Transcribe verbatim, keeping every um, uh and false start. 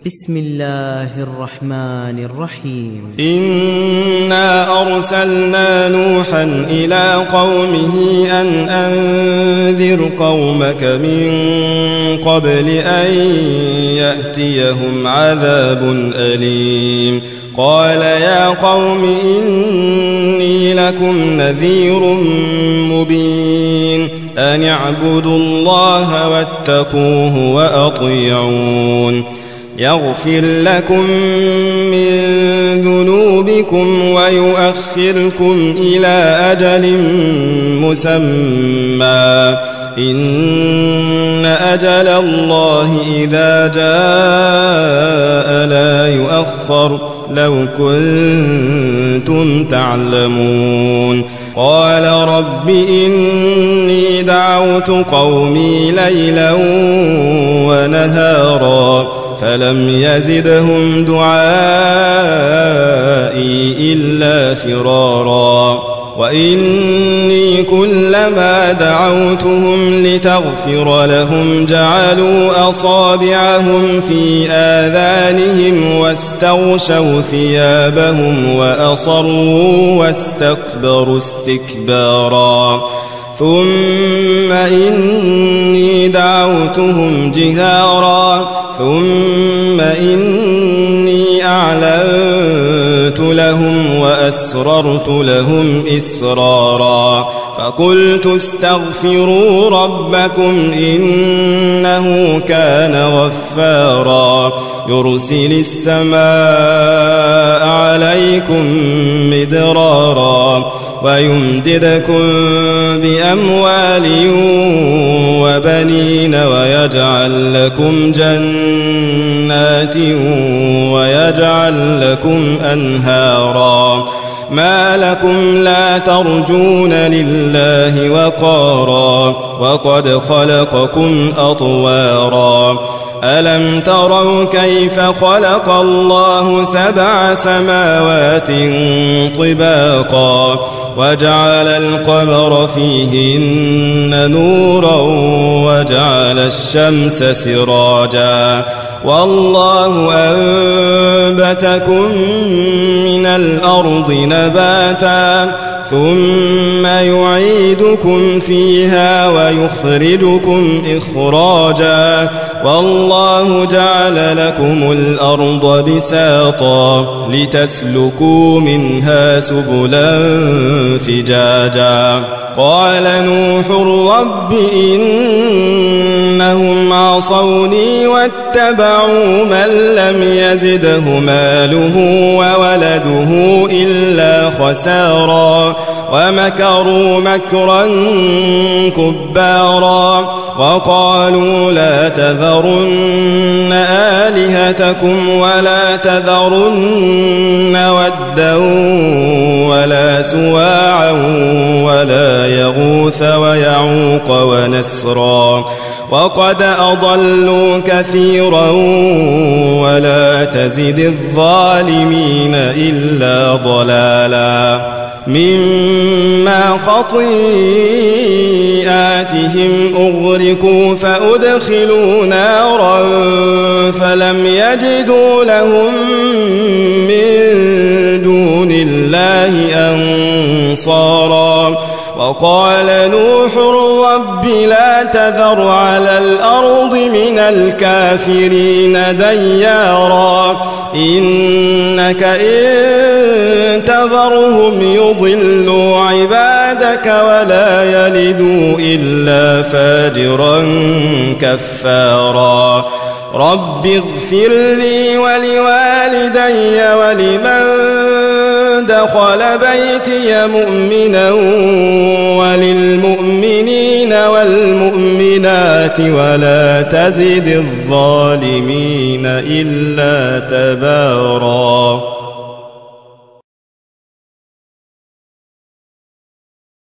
بسم الله الرحمن الرحيم. إنا أرسلنا نوحا إلى قومه أن أنذر قومك من قبل أن يأتيهم عذاب أليم. قال يا قوم إني لكم نذير مبين أن اعبدوا الله واتقوه وأطيعون يغفر لكم من ذنوبكم ويؤخركم إلى أجل مسمى إن أجل الله إذا جاء لا يؤخر لو كنتم تعلمون. قال رب إني دعوت قومي ليلا ونهارا فلم يزدهم دعائي إلا فرارا وإني كلما دعوتهم لتغفر لهم جعلوا أصابعهم في آذانهم واستغشوا ثيابهم وأصروا واستكبروا استكبارا ثم إني دعوتهم جهارا ثم إني أعلنت لهم وأسررت لهم إسرارا فقلت استغفروا ربكم إنه كان غفارا يرسل السماء عليكم مدرارا ويمددكم بأموال وبنين ويجعل لكم جنات ويجعل لكم أنهارا ما لكم لا ترجون لله وقارا وقد خلقكم أطوارا ألم تروا كيف خلق الله سبع سماوات طباقا وجعل القمر فيهن نورا وجعل الشمس سراجا والله أنبتكم من الأرض نباتا ثم يعيدكم فيها ويخرجكم إخراجا والله جعل لكم الأرض بساطا لتسلكوا منها سبلا فجاجا قال نوح رب إنهم عصوني واتبعوا من لم يزده ماله وولده إلا خسارا ومكروا مكرا كبارا وقالوا لا تذرن آلهتكم ولا تذرن ودا ولا سواعا ولا يغوث ويعوق ونسرا وقد أضلوا كثيرا ولا تزد الظالمين إلا ضلالا مما خطيئاتهم أغرقوا فأدخلوا نارا فلم يجدوا لهم من دون الله أنصارا وقال نوح رب لا تذر على الأرض من الكافرين ديارا إنك إن تذرهم يضلوا عبادك ولا يلدوا إلا فاجرا كفارا رب اغفر لي ولوالدي ولمن دخل بيتي مؤمنا وللمؤمنين والمؤمنات ولا تزد الظالمين إلا تبارا.